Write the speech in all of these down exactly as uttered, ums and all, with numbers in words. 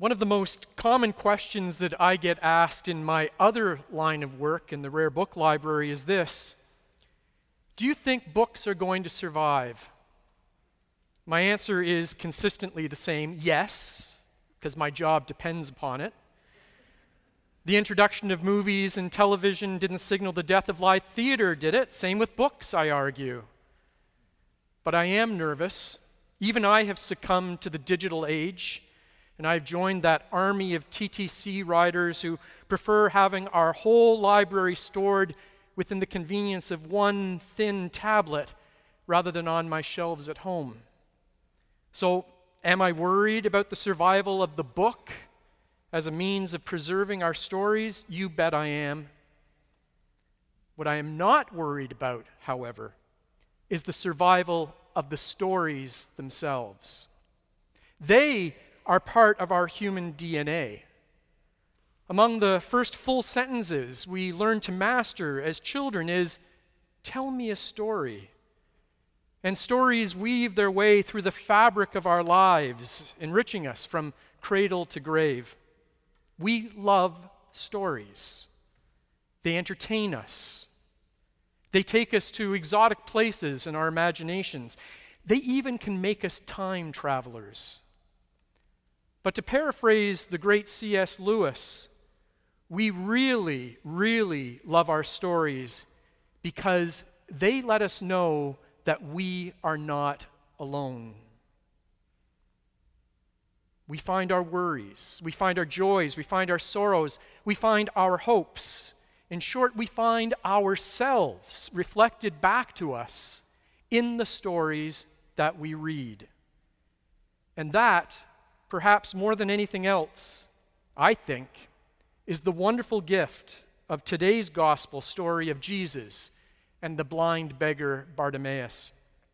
One of the most common questions that I get asked in my other line of work in the Rare Book Library is this: do you think books are going to survive? My answer is consistently the same: yes, because my job depends upon it. The introduction of movies and television didn't signal the death of live theater, did it? Same with books, I argue. But I am nervous. Even I have succumbed to the digital age, and I've joined that army of T T C riders who prefer having our whole library stored within the convenience of one thin tablet rather than on my shelves at home. So, am I worried about the survival of the book as a means of preserving our stories? You bet I am. What I am not worried about, however, is the survival of the stories themselves. They are part of our human D N A. Among the first full sentences we learn to master as children is, "Tell me a story." And stories weave their way through the fabric of our lives, enriching us from cradle to grave. We love stories. They entertain us. They take us to exotic places in our imaginations. They even can make us time travelers. But to paraphrase the great C S Lewis, we really, really love our stories because they let us know that we are not alone. We find our worries, we find our joys, we find our sorrows, we find our hopes. In short, we find ourselves reflected back to us in the stories that we read. And that, perhaps more than anything else, I think, is the wonderful gift of today's gospel story of Jesus and the blind beggar Bartimaeus.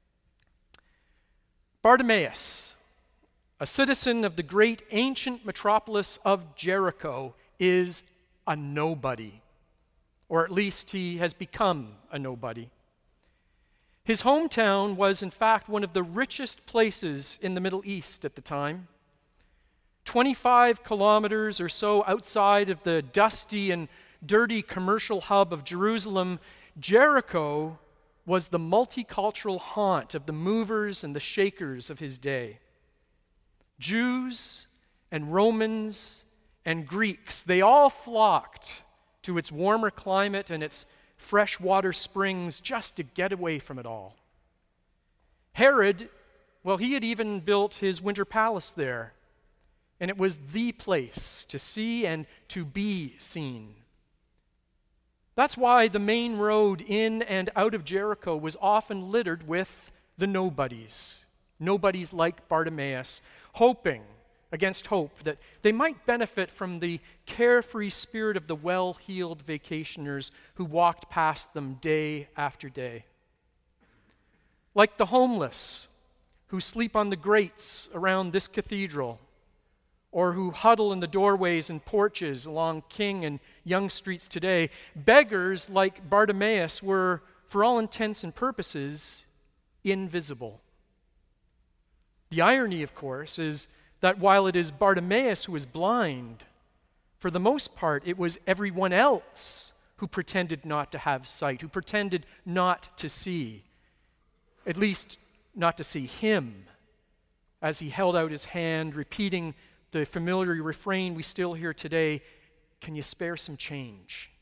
Bartimaeus, a citizen of the great ancient metropolis of Jericho, is a nobody, or at least he has become a nobody. His hometown was, in fact, one of the richest places in the Middle East at the time. twenty-five kilometers or so outside of the dusty and dirty commercial hub of Jerusalem, Jericho was the multicultural haunt of the movers and the shakers of his day. Jews and Romans and Greeks, they all flocked to its warmer climate and its freshwater springs just to get away from it all. Herod, well, he had even built his winter palace there, and it was the place to see and to be seen. That's why the main road in and out of Jericho was often littered with the nobodies, nobodies like Bartimaeus, hoping against hope that they might benefit from the carefree spirit of the well-heeled vacationers who walked past them day after day. Like the homeless who sleep on the grates around this cathedral, or who huddle in the doorways and porches along King and Yonge streets today, beggars like Bartimaeus were, for all intents and purposes, invisible. The irony, of course, is that while it is Bartimaeus who is blind, for the most part it was everyone else who pretended not to have sight, who pretended not to see, at least not to see him, as he held out his hand, repeating the familiar refrain we still hear today, "Can you spare some change?"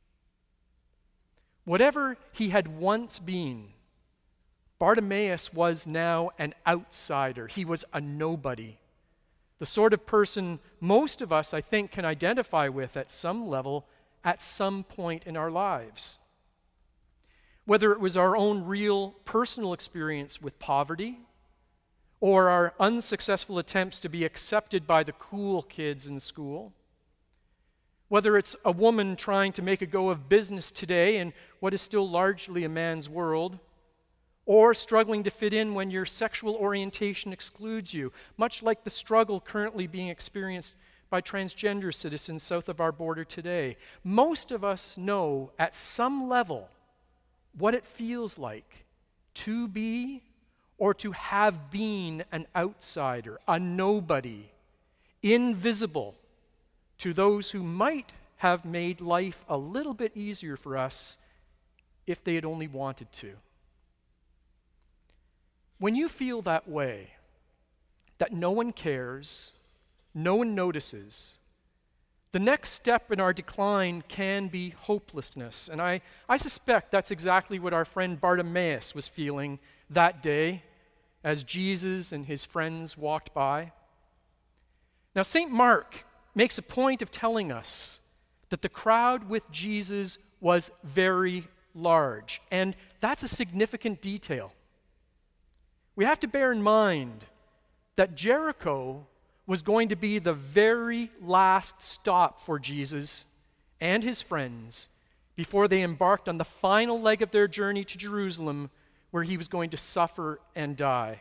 Whatever he had once been, Bartimaeus was now an outsider. He was a nobody. The sort of person most of us, I think, can identify with at some level, at some point in our lives. Whether it was our own real personal experience with poverty, or our unsuccessful attempts to be accepted by the cool kids in school. Whether it's a woman trying to make a go of business today in what is still largely a man's world, or struggling to fit in when your sexual orientation excludes you, much like the struggle currently being experienced by transgender citizens south of our border today. Most of us know at some level what it feels like to be or to have been an outsider, a nobody, invisible to those who might have made life a little bit easier for us if they had only wanted to. When you feel that way, that no one cares, no one notices, the next step in our decline can be hopelessness. And I, I suspect that's exactly what our friend Bartimaeus was feeling that day as Jesus and his friends walked by. Now, Saint Mark makes a point of telling us that the crowd with Jesus was very large, and that's a significant detail. We have to bear in mind that Jericho was going to be the very last stop for Jesus and his friends before they embarked on the final leg of their journey to Jerusalem, where he was going to suffer and die.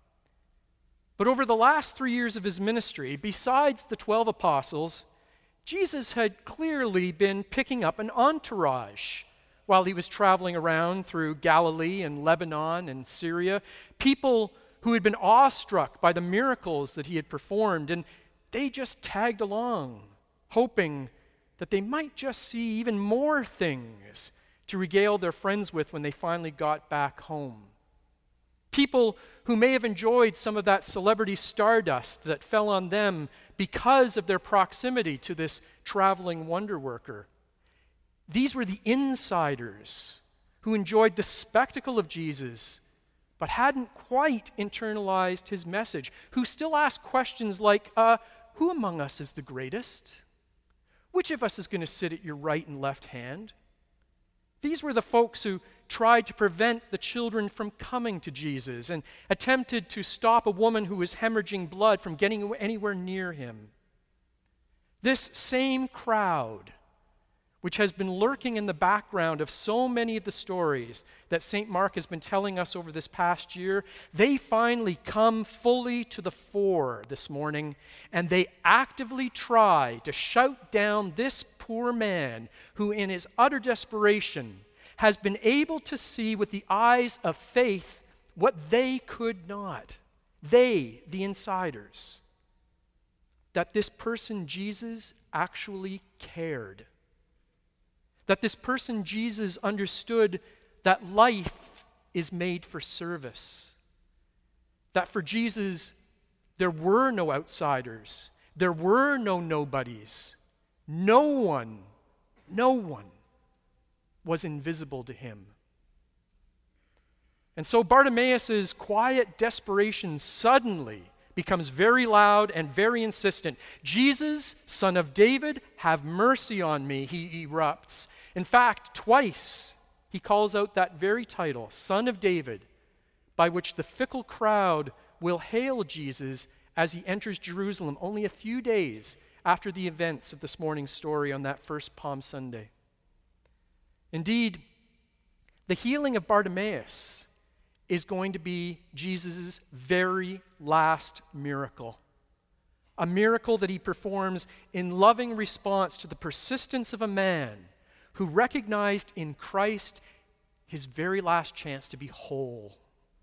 But over the last three years of his ministry, besides the twelve apostles, Jesus had clearly been picking up an entourage while he was traveling around through Galilee and Lebanon and Syria, people who had been awestruck by the miracles that he had performed, and they just tagged along, hoping that they might just see even more things to regale their friends with when they finally got back home. People who may have enjoyed some of that celebrity stardust that fell on them because of their proximity to this traveling wonder worker. These were the insiders who enjoyed the spectacle of Jesus, but hadn't quite internalized his message, who still asked questions like, uh, who among us is the greatest? Which of us is going to sit at your right and left hand? These were the folks who tried to prevent the children from coming to Jesus and attempted to stop a woman who was hemorrhaging blood from getting anywhere near him. This same crowd, which has been lurking in the background of so many of the stories that Saint Mark has been telling us over this past year, they finally come fully to the fore this morning, and they actively try to shout down this poor man who, in his utter desperation, has been able to see with the eyes of faith what they could not. They, the insiders. That this person, Jesus, actually cared. That this person, Jesus, understood that life is made for service. That for Jesus, there were no outsiders. There were no nobodies. No one, no one was invisible to him. And so Bartimaeus' quiet desperation suddenly becomes very loud and very insistent. Jesus, Son of David, have mercy on me, he erupts. In fact, twice he calls out that very title, Son of David, by which the fickle crowd will hail Jesus as he enters Jerusalem only a few days after the events of this morning's story on that first Palm Sunday. Indeed, the healing of Bartimaeus is going to be Jesus' very last miracle. A miracle that he performs in loving response to the persistence of a man who recognized in Christ his very last chance to be whole.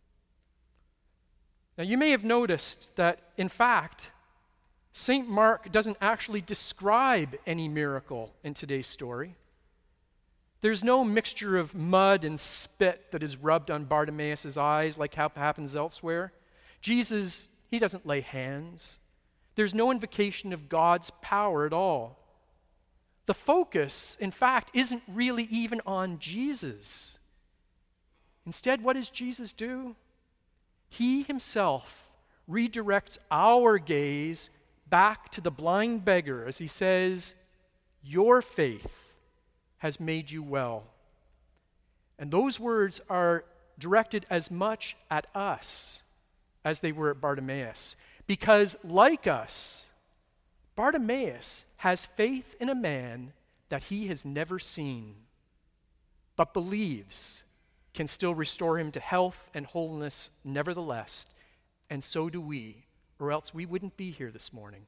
Now, you may have noticed that, in fact, Saint Mark doesn't actually describe any miracle in today's story. There's no mixture of mud and spit that is rubbed on Bartimaeus' eyes like how happens elsewhere. Jesus, he doesn't lay hands. There's no invocation of God's power at all. The focus, in fact, isn't really even on Jesus. Instead, what does Jesus do? He himself redirects our gaze back to the blind beggar as he says, "Your faith has made you well." And those words are directed as much at us as they were at Bartimaeus. Because like us, Bartimaeus has faith in a man that he has never seen, but believes can still restore him to health and wholeness nevertheless. And so do we, or else we wouldn't be here this morning.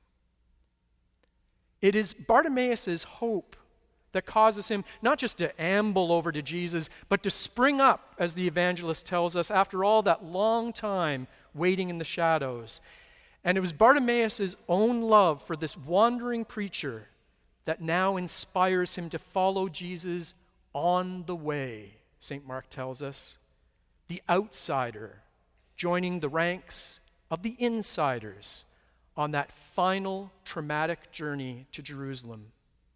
It is Bartimaeus' hope that causes him not just to amble over to Jesus, but to spring up, as the evangelist tells us, after all that long time waiting in the shadows. And it was Bartimaeus' own love for this wandering preacher that now inspires him to follow Jesus on the way, Saint Mark tells us. The outsider joining the ranks of the insiders on that final traumatic journey to Jerusalem.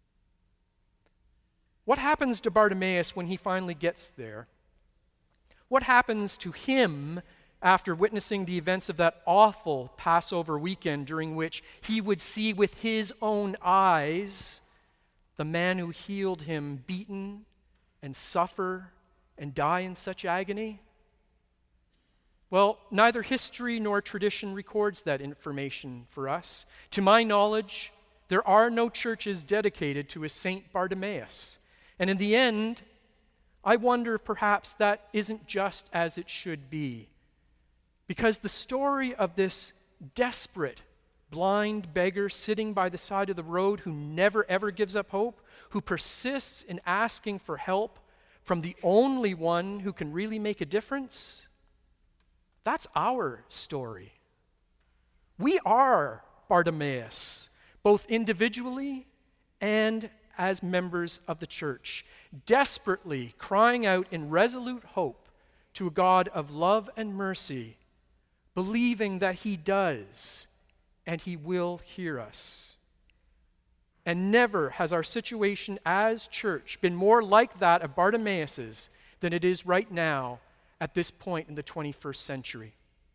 What happens to Bartimaeus when he finally gets there? What happens to him after witnessing the events of that awful Passover weekend during which he would see with his own eyes the man who healed him beaten and suffer and die in such agony? Well, neither history nor tradition records that information for us. To my knowledge, there are no churches dedicated to a Saint Bartimaeus. And in the end, I wonder if perhaps that isn't just as it should be. Because the story of this desperate, blind beggar sitting by the side of the road who never ever gives up hope, who persists in asking for help from the only one who can really make a difference, that's our story. We are Bartimaeus, both individually and as members of the church, desperately crying out in resolute hope to a God of love and mercy, believing that he does and he will hear us. And never has our situation as church been more like that of Bartimaeus's than it is right now at this point in the twenty-first century.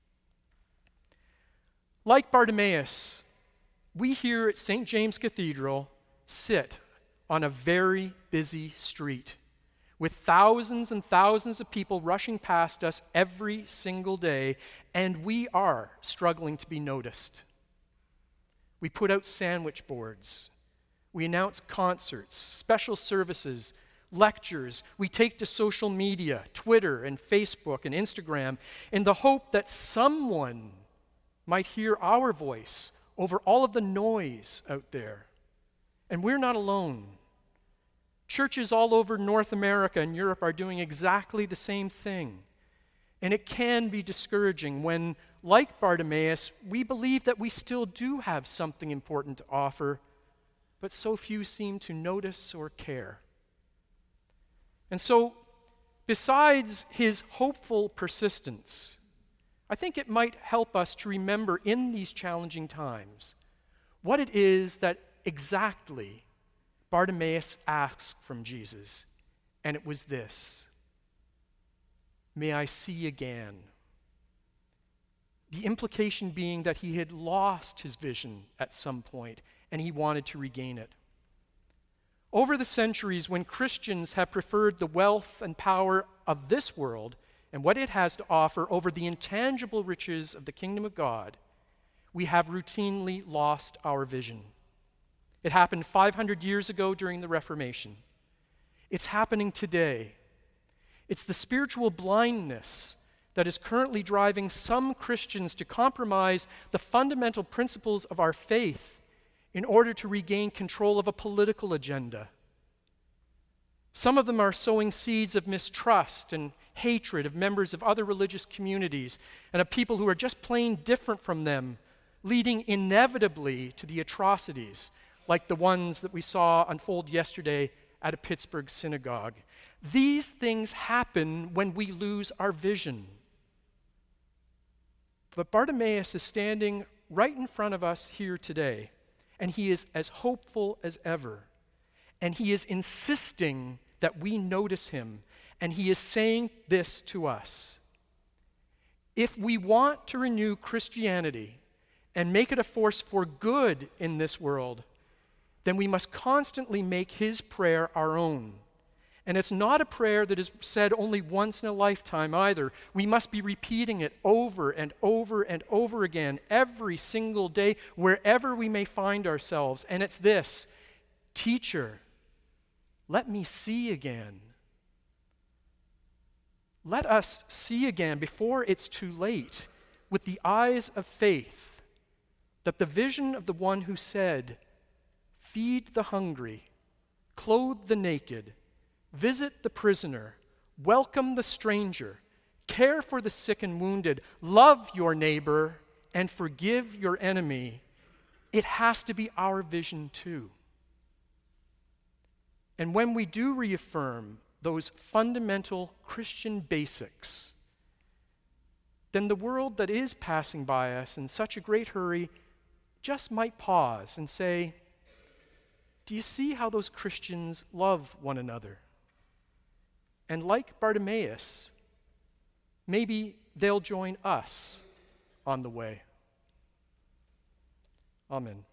Like Bartimaeus, we here at Saint James Cathedral sit on a very busy street with thousands and thousands of people rushing past us every single day, and we are struggling to be noticed. We put out sandwich boards. We announce concerts, special services, lectures. We take to social media, Twitter and Facebook and Instagram, in the hope that someone might hear our voice over all of the noise out there. And we're not alone. Churches all over North America and Europe are doing exactly the same thing. And it can be discouraging when, like Bartimaeus, we believe that we still do have something important to offer, but so few seem to notice or care. And so, besides his hopeful persistence, I think it might help us to remember in these challenging times what it is that exactly Bartimaeus asks from Jesus. And it was this: may I see again. The implication being that he had lost his vision at some point and he wanted to regain it. Over the centuries, when Christians have preferred the wealth and power of this world and what it has to offer over the intangible riches of the kingdom of God, we have routinely lost our vision. It happened five hundred years ago during the Reformation. It's happening today. It's the spiritual blindness that is currently driving some Christians to compromise the fundamental principles of our faith in order to regain control of a political agenda. Some of them are sowing seeds of mistrust and hatred of members of other religious communities and of people who are just plain different from them, leading inevitably to the atrocities like the ones that we saw unfold yesterday at a Pittsburgh synagogue. These things happen when we lose our vision. But Bartimaeus is standing right in front of us here today, and he is as hopeful as ever. And he is insisting that we notice him, and he is saying this to us: if we want to renew Christianity and make it a force for good in this world, then we must constantly make his prayer our own. And it's not a prayer that is said only once in a lifetime either. We must be repeating it over and over and over again every single day, wherever we may find ourselves. And it's this: Teacher, let me see again. Let us see again before it's too late, with the eyes of faith, that the vision of the one who said, "Feed the hungry, clothe the naked, visit the prisoner, welcome the stranger, care for the sick and wounded, love your neighbor, and forgive your enemy, it has to be our vision too. And when we do reaffirm those fundamental Christian basics, then the world that is passing by us in such a great hurry just might pause and say, do you see how those Christians love one another? And like Bartimaeus, maybe they'll join us on the way. Amen.